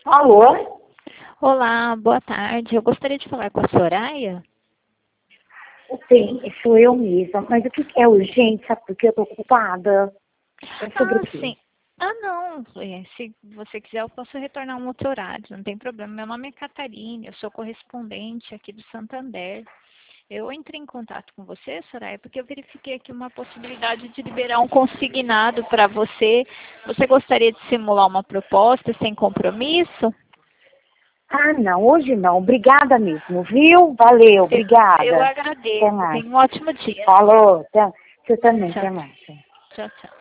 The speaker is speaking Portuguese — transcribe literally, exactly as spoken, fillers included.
Alô? Olá, boa tarde. Eu gostaria de falar com a Soraya. Sim, sou eu mesma. Mas o que que é urgente? Sabe por que eu tô ocupada? É sobre Ah, o quê? sim. Ah, não. É, se você quiser, eu posso retornar um outro horário, não tem problema. Meu nome é Catarina, eu sou correspondente aqui do Santander. Eu entrei em contato com você, Soraya, porque eu verifiquei aqui uma possibilidade de liberar um consignado para você. Você gostaria de simular uma proposta sem compromisso? Ah, não, hoje não. Obrigada mesmo, viu? Valeu, Eu, eu obrigada. Até agradeço. mais. Tenha um ótimo dia. Falou, até, você também, Tchau, até mais. tchau, tchau.